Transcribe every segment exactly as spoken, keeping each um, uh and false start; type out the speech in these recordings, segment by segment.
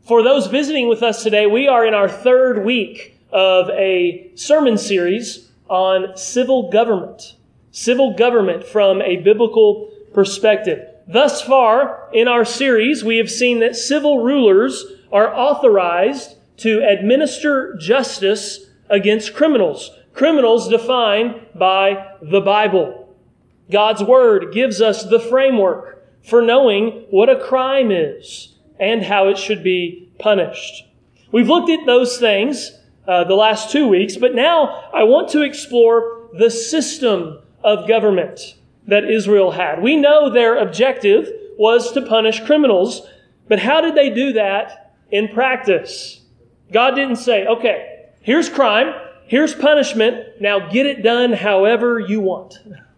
For those visiting with us today, we are in our third week of a sermon series on civil government. Civil government from a biblical perspective. Thus far in our series, we have seen that civil rulers are authorized to administer justice against criminals. Criminals defined by the Bible. God's Word gives us the framework for knowing what a crime is and how it should be punished. We've looked at those things uh, the last two weeks, but now I want to explore the system of government that Israel had. We know their objective was to punish criminals, but how did they do that in practice? God didn't say, okay, here's crime, here's punishment, now get it done however you want.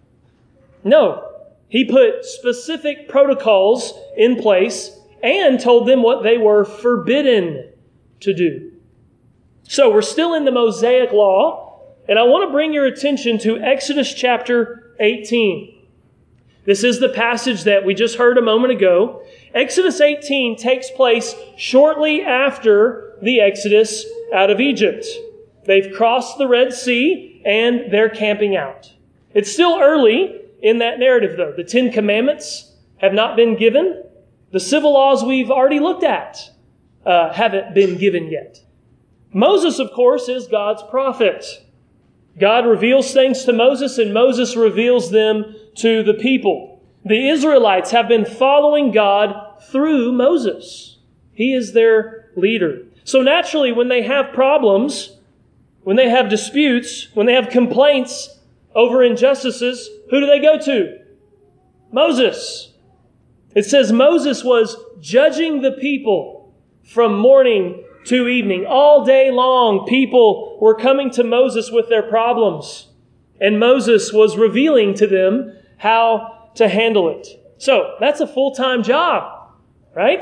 No, He put specific protocols in place and told them what they were forbidden to do. So we're still in the Mosaic Law, and I want to bring your attention to Exodus chapter eighteen. This is the passage that we just heard a moment ago. Exodus eighteen takes place shortly after the Exodus out of Egypt. They've crossed the Red Sea and they're camping out. It's still early in that narrative, though. The Ten Commandments have not been given. The civil laws we've already looked at uh, haven't been given yet. Moses, of course, is God's prophet. God reveals things to Moses, and Moses reveals them to the people. The Israelites have been following God through Moses. He is their leader. So naturally, when they have problems, when they have disputes, when they have complaints over injustices, who do they go to? Moses. It says Moses was judging the people from morning to evening. All day long, people were coming to Moses with their problems. And Moses was revealing to them how to handle it. So, that's a full-time job, right?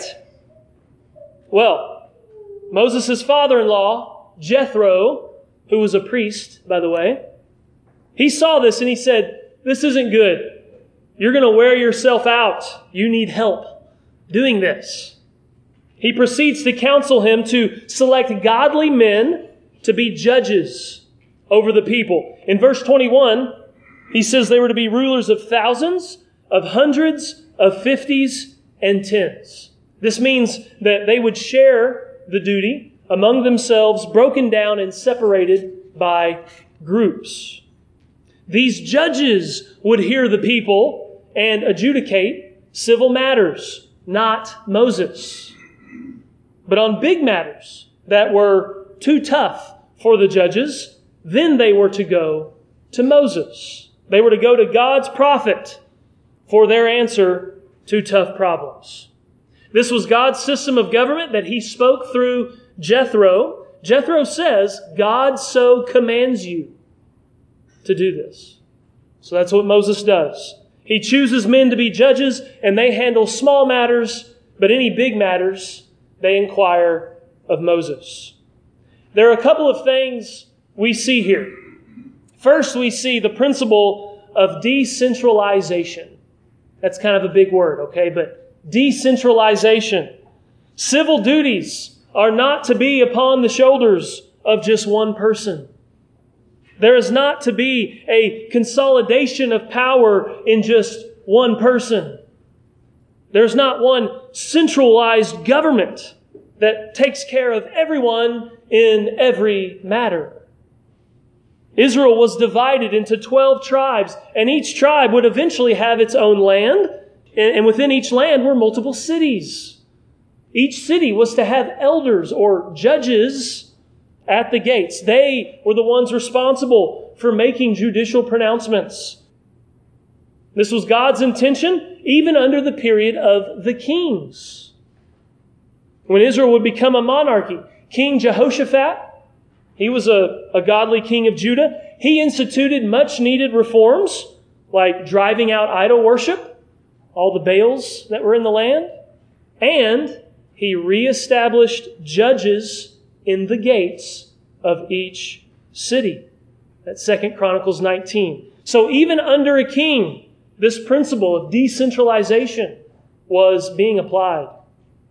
Well, Moses' father-in-law, Jethro, who was a priest, by the way, he saw this and he said, this isn't good. You're going to wear yourself out. You need help doing this. He proceeds to counsel him to select godly men to be judges over the people. In verse twenty-one, he says they were to be rulers of thousands, of hundreds, of fifties, and tens. This means that they would share the duty among themselves, broken down and separated by groups. These judges would hear the people and adjudicate civil matters, not Moses. But on big matters that were too tough for the judges, then they were to go to Moses. They were to go to God's prophet for their answer to tough problems. This was God's system of government that He spoke through Jethro. Jethro says, God so commands you to do this. So that's what Moses does. He chooses men to be judges, and they handle small matters, but any big matters, they inquire of Moses. There are a couple of things we see here. First, we see the principle of decentralization. That's kind of a big word, okay? But decentralization. Civil duties are not to be upon the shoulders of just one person. There is not to be a consolidation of power in just one person. There's not one centralized government that takes care of everyone in every matter. Israel was divided into twelve tribes, and each tribe would eventually have its own land, and within each land were multiple cities. Each city was to have elders or judges at the gates. They were the ones responsible for making judicial pronouncements. This was God's intention, even under the period of the kings. When Israel would become a monarchy, King Jehoshaphat, he was a, a godly king of Judah. He instituted much needed reforms, like driving out idol worship, all the Baals that were in the land, and he reestablished judges in the gates of each city. That's Second Chronicles nineteen. So even under a king, this principle of decentralization was being applied.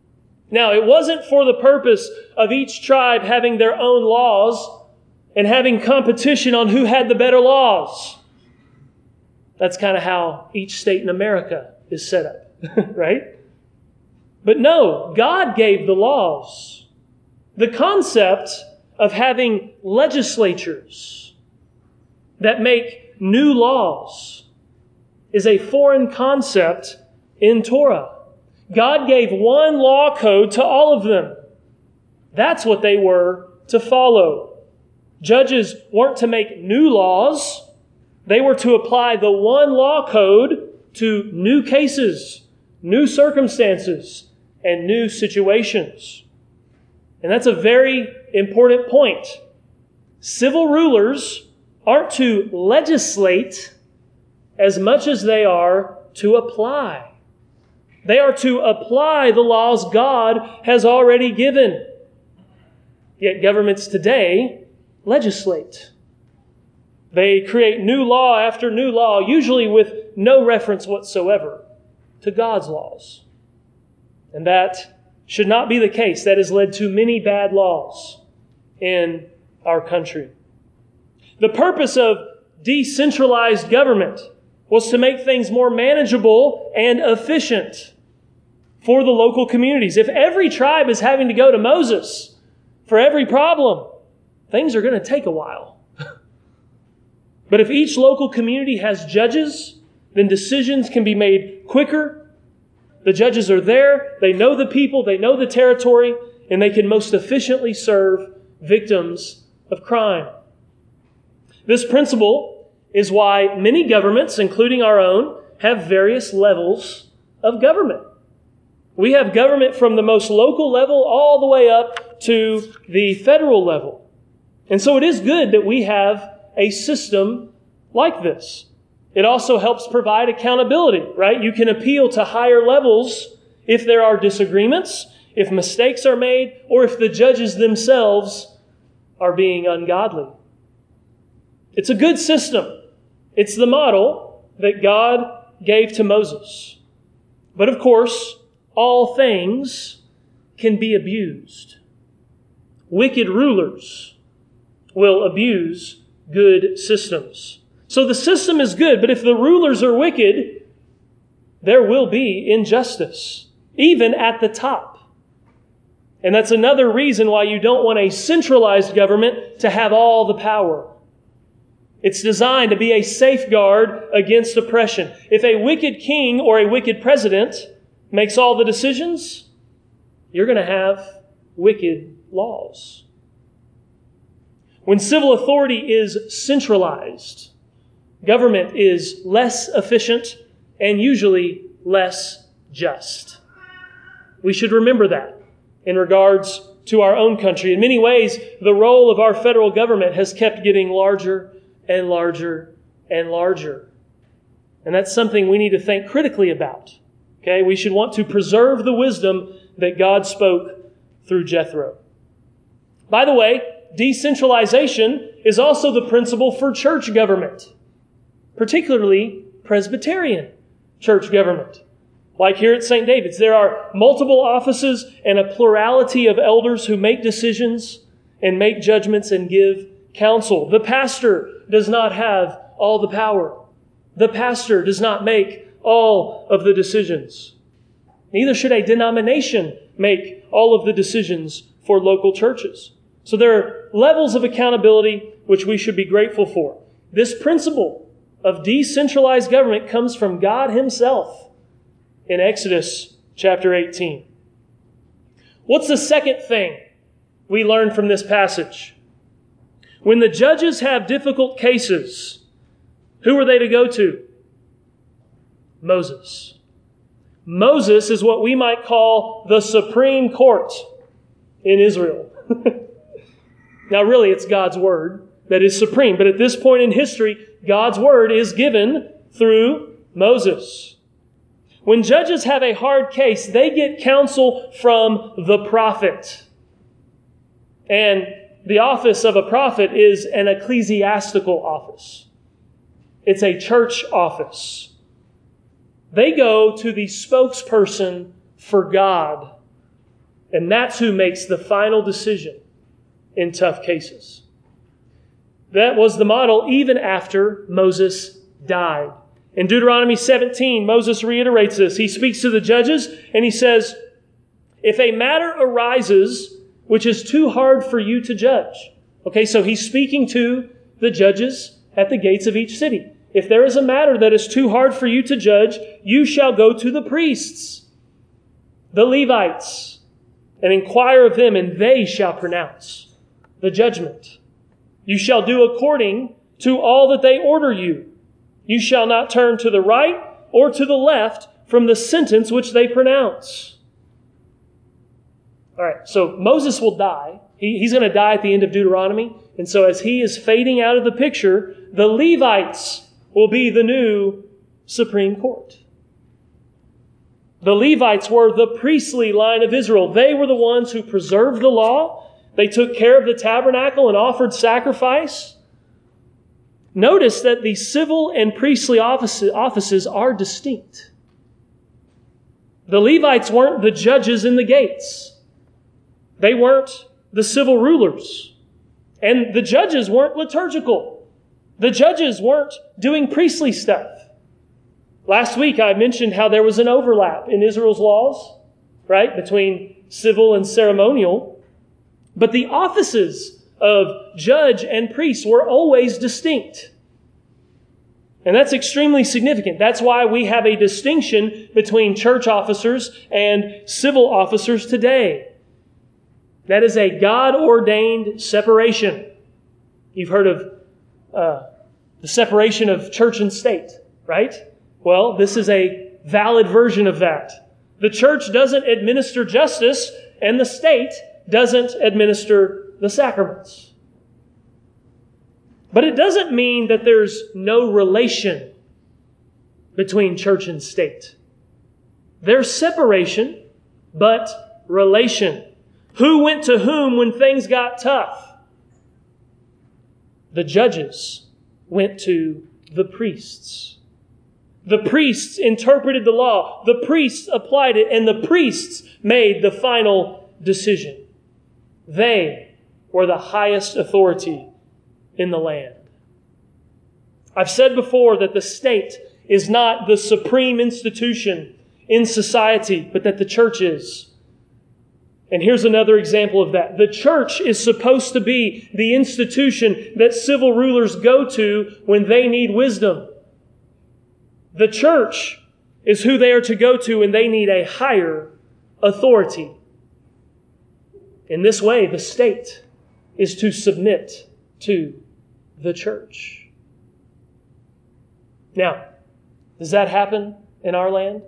Now, it wasn't for the purpose of each tribe having their own laws and having competition on who had the better laws. That's kind of how each state in America is set up, right? But no, God gave the laws. The concept of having legislatures that make new laws is a foreign concept in Torah. God gave one law code to all of them. That's what they were to follow. Judges weren't to make new laws. They were to apply the one law code to new cases, new circumstances, and new situations. And that's a very important point. Civil rulers aren't to legislate as much as they are to apply. They are to apply the laws God has already given. Yet governments today legislate. They create new law after new law, usually with no reference whatsoever to God's laws. And that should not be the case. That has led to many bad laws in our country. The purpose of decentralized government was to make things more manageable and efficient for the local communities. If every tribe is having to go to Moses for every problem, things are going to take a while. But if each local community has judges, then decisions can be made quicker. The judges are there, they know the people, they know the territory, and they can most efficiently serve victims of crime. This principle is why many governments, including our own, have various levels of government. We have government from the most local level all the way up to the federal level. And so it is good that we have a system like this. It also helps provide accountability, right? You can appeal to higher levels if there are disagreements, if mistakes are made, or if the judges themselves are being ungodly. It's a good system. It's the model that God gave to Moses. But of course, all things can be abused. Wicked rulers will abuse good systems. So the system is good, but if the rulers are wicked, there will be injustice, even at the top. And that's another reason why you don't want a centralized government to have all the power. It's designed to be a safeguard against oppression. If a wicked king or a wicked president makes all the decisions, you're going to have wicked laws. When civil authority is centralized, government is less efficient and usually less just. We should remember that in regards to our own country. In many ways, the role of our federal government has kept getting larger and larger and larger. And that's something we need to think critically about. Okay, we should want to preserve the wisdom that God spoke through Jethro. By the way, decentralization is also the principle for church government, particularly Presbyterian church government. Like here at Saint David's, there are multiple offices and a plurality of elders who make decisions and make judgments and give counsel. The pastor does not have all the power. The pastor does not make all of the decisions. Neither should a denomination make all of the decisions for local churches. So there are levels of accountability which we should be grateful for. This principle of decentralized government comes from God Himself in Exodus chapter eighteen. What's the second thing we learn from this passage? When the judges have difficult cases, who are they to go to? Moses. Moses is what we might call the Supreme Court in Israel. Now, really, it's God's Word that is supreme. But at this point in history, God's Word is given through Moses. When judges have a hard case, they get counsel from the prophet. And the office of a prophet is an ecclesiastical office. It's a church office. They go to the spokesperson for God. And that's who makes the final decision in tough cases. That was the model even after Moses died. In Deuteronomy seventeen, Moses reiterates this. He speaks to the judges and he says, if a matter arises which is too hard for you to judge. Okay, so he's speaking to the judges at the gates of each city. If there is a matter that is too hard for you to judge, you shall go to the priests, the Levites, and inquire of them, and they shall pronounce the judgment. You shall do according to all that they order you. You shall not turn to the right or to the left from the sentence which they pronounce. All right, so Moses will die. He, he's going to die at the end of Deuteronomy. And so as he is fading out of the picture, the Levites will be the new Supreme Court. The Levites were the priestly line of Israel. They were the ones who preserved the law. They took care of the tabernacle and offered sacrifice. Notice that the civil and priestly offices, offices are distinct. The Levites weren't the judges in the gates. They weren't the civil rulers. And the judges weren't liturgical. The judges weren't doing priestly stuff. Last week I mentioned how there was an overlap in Israel's laws, right, between civil and ceremonial. But the offices of judge and priest were always distinct. And that's extremely significant. That's why we have a distinction between church officers and civil officers today. That is a God-ordained separation. You've heard of uh, the separation of church and state, right? Well, this is a valid version of that. The church doesn't administer justice, and the state doesn't administer the sacraments. But it doesn't mean that there's no relation between church and state. There's separation, but relation. Who went to whom when things got tough? The judges went to the priests. The priests interpreted the law. The priests applied it, and the priests made the final decision. They were the highest authority in the land. I've said before that the state is not the supreme institution in society, but that the church is. And here's another example of that. The church is supposed to be the institution that civil rulers go to when they need wisdom. The church is who they are to go to when they need a higher authority. In this way, the state is to submit to the church. Now, does that happen in our land?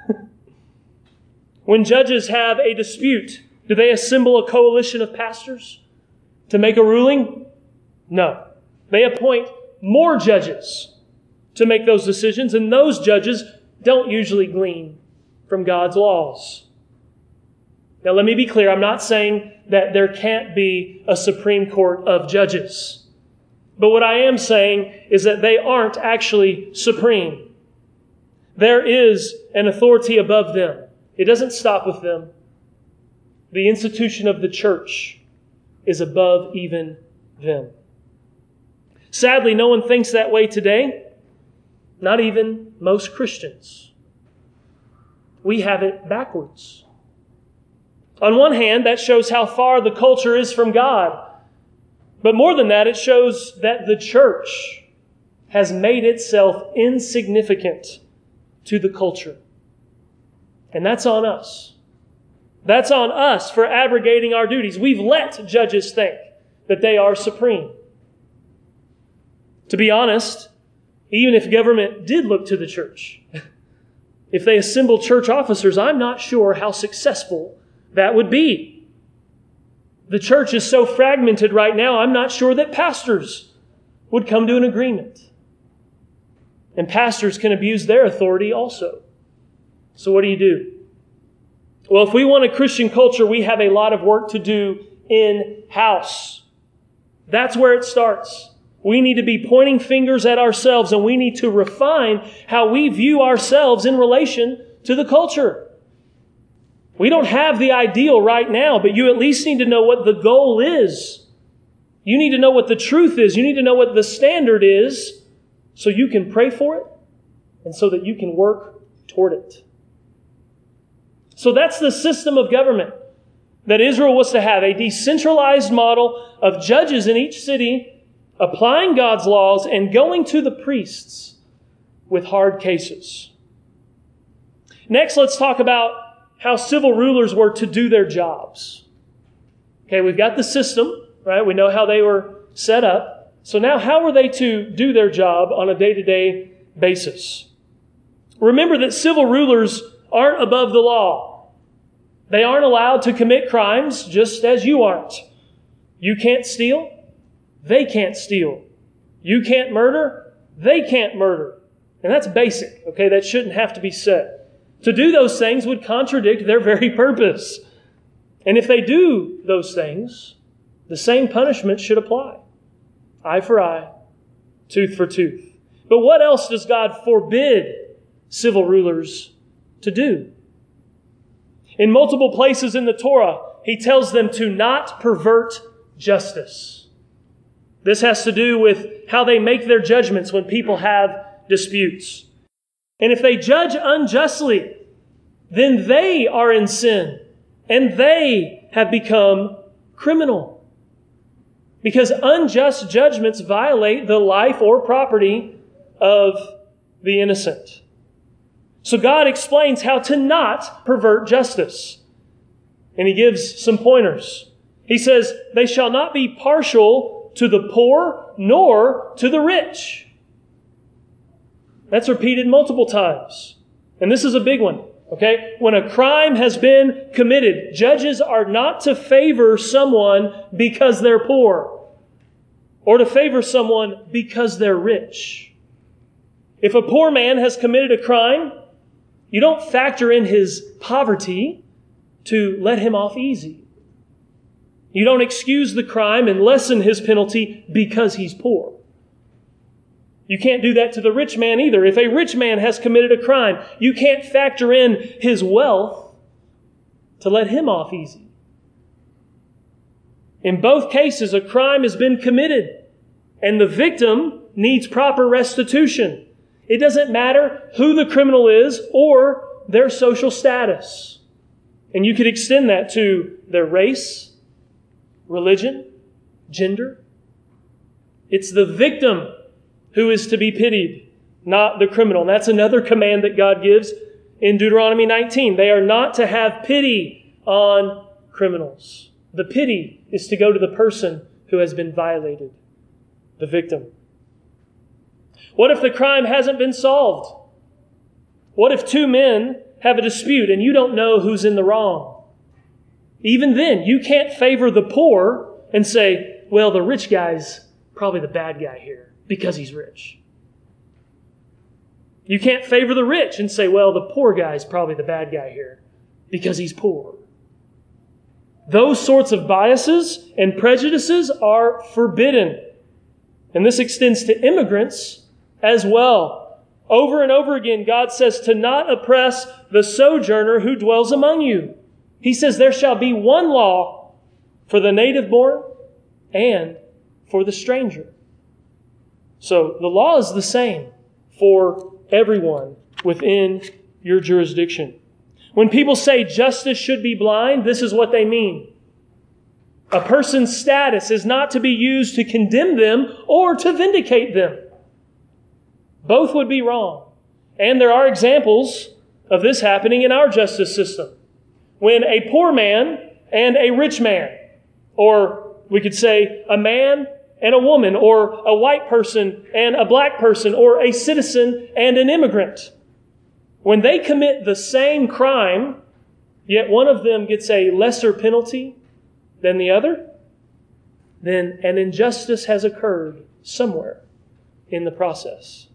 When judges have a dispute, do they assemble a coalition of pastors to make a ruling? No. They appoint more judges to make those decisions, and those judges don't usually glean from God's laws. Now, let me be clear. I'm not saying that there can't be a Supreme Court of judges. But what I am saying is that they aren't actually supreme. There is an authority above them. It doesn't stop with them. The institution of the church is above even them. Sadly, no one thinks that way today. Not even most Christians. We have it backwards. On one hand, that shows how far the culture is from God. But more than that, it shows that the church has made itself insignificant to the culture. And that's on us. That's on us for abrogating our duties. We've let judges think that they are supreme. To be honest, even if government did look to the church, if they assembled church officers, I'm not sure how successful that would be. The church is so fragmented right now, I'm not sure that pastors would come to an agreement. And pastors can abuse their authority also. So what do you do? Well, if we want a Christian culture, we have a lot of work to do in-house. That's where it starts. We need to be pointing fingers at ourselves, and we need to refine how we view ourselves in relation to the culture. We don't have the ideal right now, but you at least need to know what the goal is. You need to know what the truth is. You need to know what the standard is so you can pray for it and so that you can work toward it. So that's the system of government that Israel was to have, a decentralized model of judges in each city applying God's laws and going to the priests with hard cases. Next, let's talk about how civil rulers were to do their jobs. Okay, we've got the system, right? We know how they were set up. So now how were they to do their job on a day-to-day basis? Remember that civil rulers aren't above the law. They aren't allowed to commit crimes just as you aren't. You can't steal. They can't steal. You can't murder. They can't murder. And that's basic, okay? That shouldn't have to be said. To do those things would contradict their very purpose. And if they do those things, the same punishment should apply. Eye for eye, tooth for tooth. But what else does God forbid civil rulers to do? In multiple places in the Torah, He tells them to not pervert justice. This has to do with how they make their judgments when people have disputes. And if they judge unjustly, then they are in sin and they have become criminal. Because unjust judgments violate the life or property of the innocent. So God explains how to not pervert justice. And He gives some pointers. He says, they shall not be partial to the poor nor to the rich. That's repeated multiple times. And this is a big one. Okay? When a crime has been committed, judges are not to favor someone because they're poor or to favor someone because they're rich. If a poor man has committed a crime, you don't factor in his poverty to let him off easy. You don't excuse the crime and lessen his penalty because he's poor. You can't do that to the rich man either. If a rich man has committed a crime, you can't factor in his wealth to let him off easy. In both cases, a crime has been committed, and the victim needs proper restitution. It doesn't matter who the criminal is or their social status. And you could extend that to their race, religion, gender. It's the victim who is to be pitied, not the criminal. And that's another command that God gives in Deuteronomy nineteen. They are not to have pity on criminals. The pity is to go to the person who has been violated, the victim. What if the crime hasn't been solved? What if two men have a dispute and you don't know who's in the wrong? Even then, you can't favor the poor and say, well, the rich guy's probably the bad guy here because he's rich. You can't favor the rich and say, well, the poor guy's probably the bad guy here because he's poor. Those sorts of biases and prejudices are forbidden. And this extends to immigrants as well. Over and over again, God says to not oppress the sojourner who dwells among you. He says there shall be one law for the native born and for the stranger. So the law is the same for everyone within your jurisdiction. When people say justice should be blind, this is what they mean. A person's status is not to be used to condemn them or to vindicate them. Both would be wrong. And there are examples of this happening in our justice system. When a poor man and a rich man, or we could say a man and a woman, or a white person and a black person, or a citizen and an immigrant, when they commit the same crime, yet one of them gets a lesser penalty than the other, then an injustice has occurred somewhere in the process.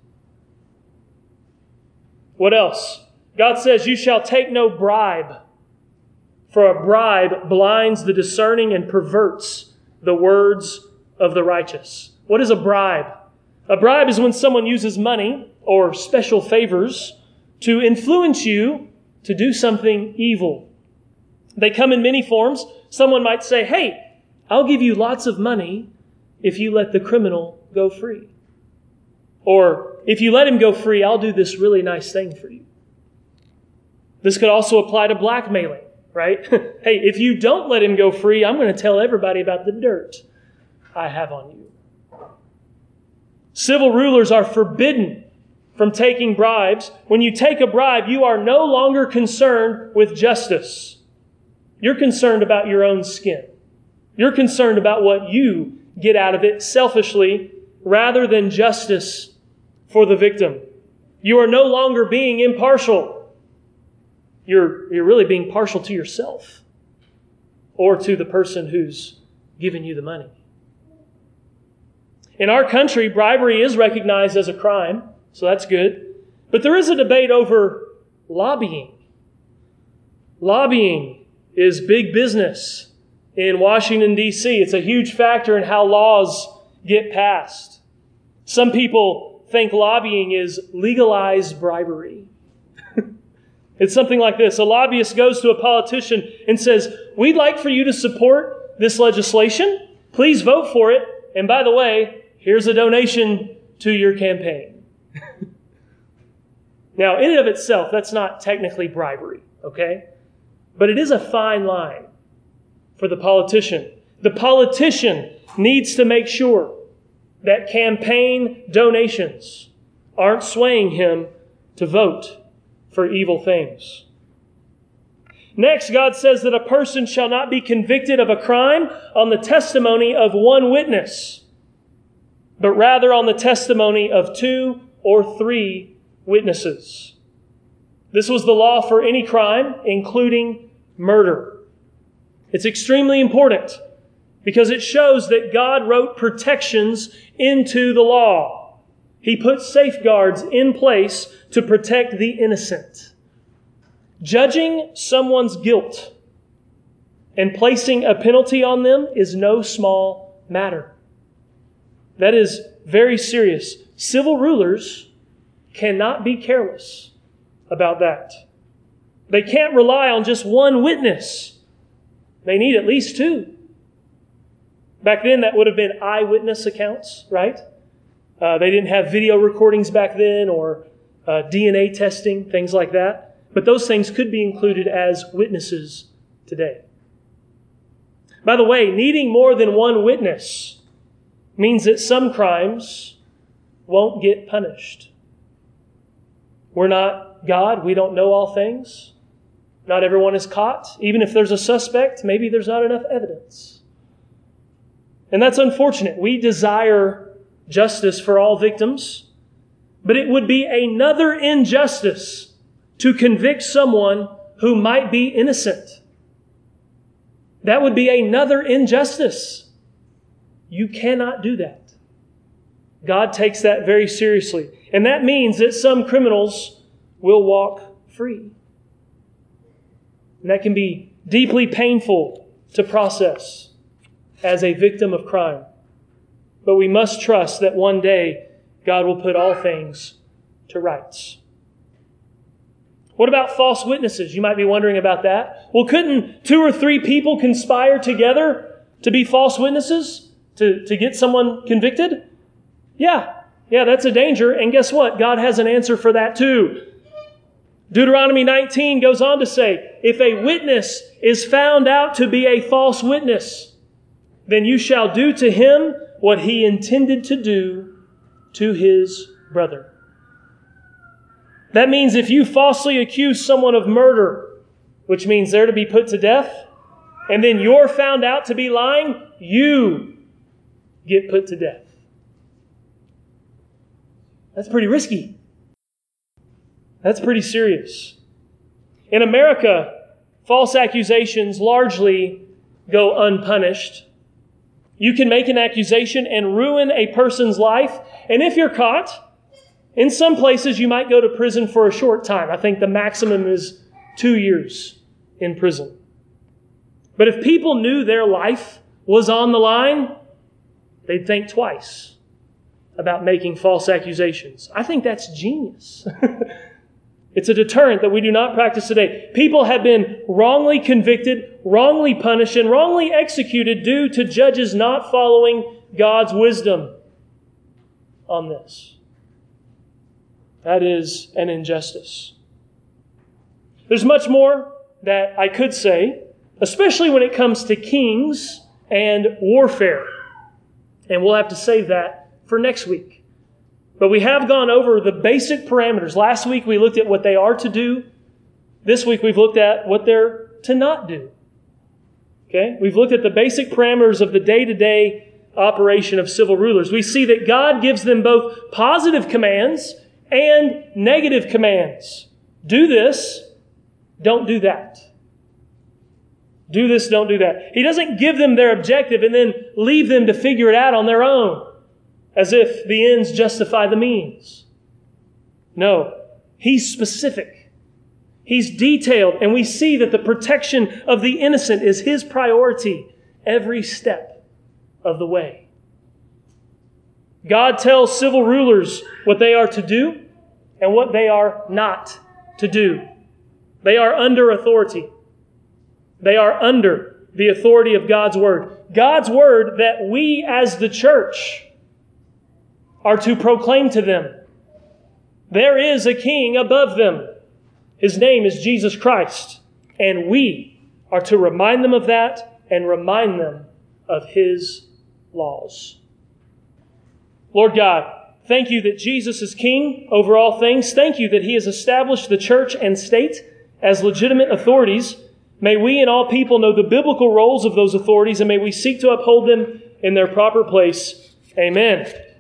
What else? God says, you shall take no bribe, for a bribe blinds the discerning and perverts the words of the righteous. What is a bribe? A bribe is when someone uses money or special favors to influence you to do something evil. They come in many forms. Someone might say, hey, I'll give you lots of money if you let the criminal go free. Or if you let him go free, I'll do this really nice thing for you. This could also apply to blackmailing, right? Hey, if you don't let him go free, I'm going to tell everybody about the dirt I have on you. Civil rulers are forbidden from taking bribes. When you take a bribe, you are no longer concerned with justice. You're concerned about your own skin. You're concerned about what you get out of it selfishly rather than justice for the victim. You are no longer being impartial. You're, you're really being partial to yourself or to the person who's given you the money. In our country, bribery is recognized as a crime, so that's good. But there is a debate over lobbying. Lobbying is big business in Washington, D C It's a huge factor in how laws get passed. Some people think lobbying is legalized bribery. It's something like this. A lobbyist goes to a politician and says, we'd like for you to support this legislation. Please vote for it. And by the way, here's a donation to your campaign. Now, in and of itself, that's not technically bribery, okay? But it is a fine line for the politician. The politician needs to make sure that campaign donations aren't swaying him to vote for evil things. Next, God says that a person shall not be convicted of a crime on the testimony of one witness, but rather on the testimony of two or three witnesses. This was the law for any crime, including murder. It's extremely important because it shows that God wrote protections into the law. He put safeguards in place to protect the innocent. Judging someone's guilt and placing a penalty on them is no small matter. That is very serious. Civil rulers cannot be careless about that. They can't rely on just one witness. They need at least two. Back then, that would have been eyewitness accounts, right? Uh, they didn't have video recordings back then or uh, D N A testing, things like that. But those things could be included as witnesses today. By the way, needing more than one witness means that some crimes won't get punished. We're not God. We don't know all things. Not everyone is caught. Even if there's a suspect, maybe there's not enough evidence. And that's unfortunate. We desire justice for all victims, but it would be another injustice to convict someone who might be innocent. That would be another injustice. You cannot do that. God takes that very seriously. And that means that some criminals will walk free. And that can be deeply painful to process as a victim of crime. But we must trust that one day God will put all things to rights. What about false witnesses? You might be wondering about that. Well, couldn't two or three people conspire together to be false witnesses? To, to get someone convicted? Yeah. Yeah, that's a danger. And guess what? God has an answer for that too. Deuteronomy nineteen goes on to say, if a witness is found out to be a false witness, then you shall do to him what he intended to do to his brother. That means if you falsely accuse someone of murder, which means they're to be put to death, and then you're found out to be lying, you get put to death. That's pretty risky. That's pretty serious. In America, false accusations largely go unpunished. You can make an accusation and ruin a person's life. And if you're caught, in some places you might go to prison for a short time. I think the maximum is two years in prison. But if people knew their life was on the line, they'd think twice about making false accusations. I think that's genius. It's a deterrent that we do not practice today. People have been wrongly convicted, wrongly punished, and wrongly executed due to judges not following God's wisdom on this. That is an injustice. There's much more that I could say, especially when it comes to kings and warfare. And we'll have to save that for next week. But we have gone over the basic parameters. Last week we looked at what they are to do. This week we've looked at what they're to not do. Okay? We've looked at the basic parameters of the day-to-day operation of civil rulers. We see that God gives them both positive commands and negative commands. Do this, don't do that. Do this, don't do that. He doesn't give them their objective and then leave them to figure it out on their own, as if the ends justify the means. No, He's specific. He's detailed, and we see that the protection of the innocent is His priority every step of the way. God tells civil rulers what they are to do and what they are not to do. They are under authority. They are under the authority of God's Word. God's Word that we as the church are to proclaim to them. There is a king above them. His name is Jesus Christ. And we are to remind them of that and remind them of His laws. Lord God, thank You that Jesus is king over all things. Thank You that He has established the church and state as legitimate authorities. May we and all people know the biblical roles of those authorities, and may we seek to uphold them in their proper place. Amen.